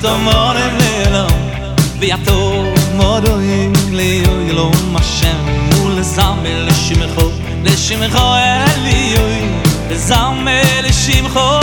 תמורם לילום ויעתור מודוי ליום השם ולזמר לשמחו אליוי לזמר לשמחו